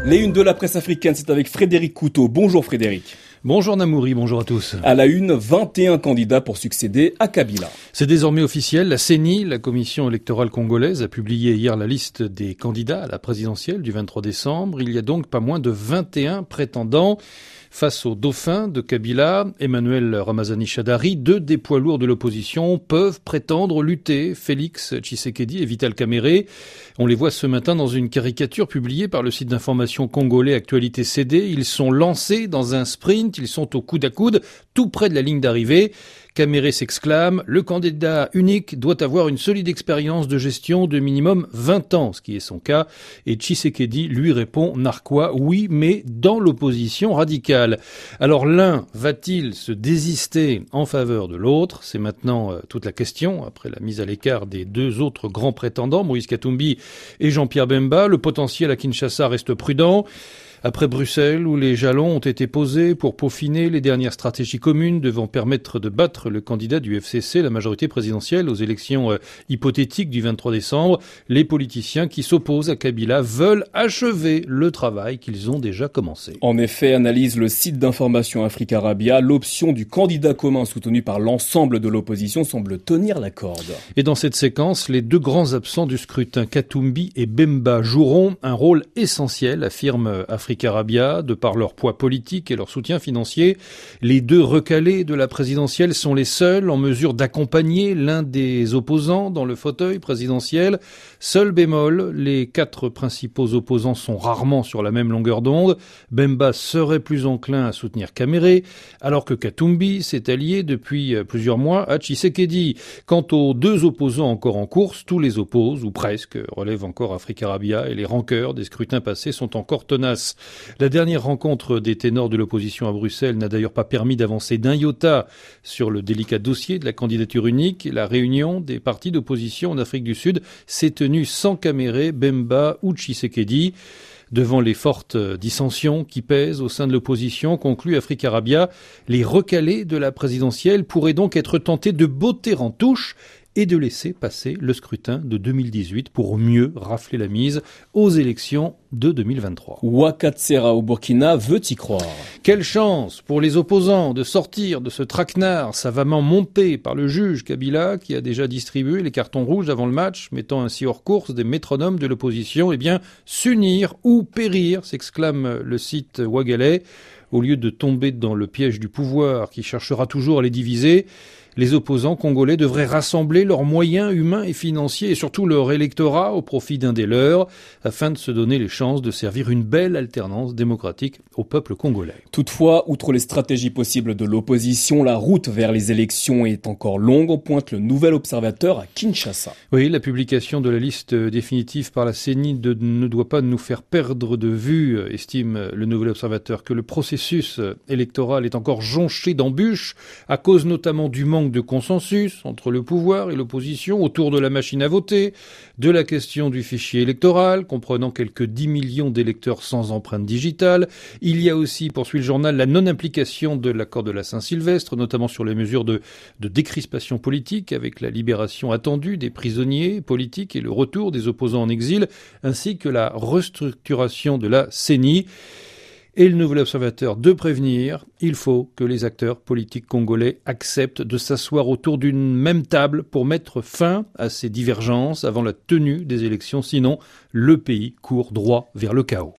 Les unes de la presse africaine, c'est avec Frédéric Couteau. Bonjour Frédéric. Bonjour Namouri, bonjour à tous. À la une, 21 candidats pour succéder à Kabila. C'est désormais officiel, la CENI, la Commission électorale congolaise, a publié hier la liste des candidats à la présidentielle du 23 décembre. Il y a donc pas moins de 21 prétendants. Face au dauphin de Kabila, Emmanuel Ramazani Shadari, deux des poids lourds de l'opposition peuvent prétendre lutter. Félix Tshisekedi et Vital Kamerhe. On les voit ce matin dans une caricature publiée par le site d'information congolais Actualité CD. Ils sont lancés dans un sprint, ils sont au coude à coude, tout près de la ligne d'arrivée. Kamerhe s'exclame, le candidat unique doit avoir une solide expérience de gestion de minimum 20 ans, ce qui est son cas. Et Tshisekedi lui répond narquois, oui, mais dans l'opposition radicale. Alors l'un va-t-il se désister en faveur de l'autre? C'est maintenant toute la question, après la mise à l'écart des deux autres grands prétendants, Moïse Katumbi et Jean-Pierre Bemba. Le potentiel à Kinshasa reste prudent. Après Bruxelles, où les jalons ont été posés pour peaufiner les dernières stratégies communes devant permettre de battre le candidat du FCC, la majorité présidentielle, aux élections hypothétiques du 23 décembre, les politiciens qui s'opposent à Kabila veulent achever le travail qu'ils ont déjà commencé. En effet, analyse le site d'information Africarabia, l'option du candidat commun soutenu par l'ensemble de l'opposition semble tenir la corde. Et dans cette séquence, les deux grands absents du scrutin, Katumbi et Bemba, joueront un rôle essentiel, affirme Africarabia, de par leur poids politique et leur soutien financier. Les deux recalés de la présidentielle sont les seuls en mesure d'accompagner l'un des opposants dans le fauteuil présidentiel. Seul bémol, les quatre principaux opposants sont rarement sur la même longueur d'onde. Bemba serait plus enclin à soutenir Kamerhe, alors que Katumbi s'est allié depuis plusieurs mois à Tshisekedi. Quant aux deux opposants encore en course, tous les opposent, ou presque, relève encore Africarabia, et les rancœurs des scrutins passés sont encore tenaces. La dernière rencontre des ténors de l'opposition à Bruxelles n'a d'ailleurs pas permis d'avancer d'un iota sur le délicat dossier de la candidature unique. La réunion des partis d'opposition en Afrique du Sud s'est tenue sans Kamerhe, Bemba ou Tshisekedi. Devant les fortes dissensions qui pèsent au sein de l'opposition, conclut Africarabia, les recalés de la présidentielle pourraient donc être tentés de botter en touche et de laisser passer le scrutin de 2018 pour mieux rafler la mise aux élections de 2023. Ouakatsera au Burkina veut y croire. Quelle chance pour les opposants de sortir de ce traquenard savamment monté par le juge Kabila, qui a déjà distribué les cartons rouges avant le match, mettant ainsi hors course des métronomes de l'opposition. Eh bien, s'unir ou périr, s'exclame le site Ouagalais. Au lieu de tomber dans le piège du pouvoir qui cherchera toujours à les diviser, les opposants congolais devraient rassembler leurs moyens humains et financiers et surtout leur électorat au profit d'un des leurs afin de se donner les chances de servir une belle alternance démocratique au peuple congolais. Toutefois, outre les stratégies possibles de l'opposition, la route vers les élections est encore longue, pointe le nouvel observateur à Kinshasa. Oui, la publication de la liste définitive par la CENI ne doit pas nous faire perdre de vue, estime le nouvel observateur, que le processus électoral est encore jonché d'embûches à cause notamment du manque de consensus entre le pouvoir et l'opposition autour de la machine à voter, de la question du fichier électoral, comprenant quelques 10 millions d'électeurs sans empreinte digitale. Il y a aussi, poursuit le journal, la non-implication de l'accord de la Saint-Sylvestre, notamment sur les mesures de décrispation politique, avec la libération attendue des prisonniers politiques et le retour des opposants en exil, ainsi que la restructuration de la CENI. Et le nouvel observateur de prévenir, il faut que les acteurs politiques congolais acceptent de s'asseoir autour d'une même table pour mettre fin à ces divergences avant la tenue des élections. Sinon, le pays court droit vers le chaos.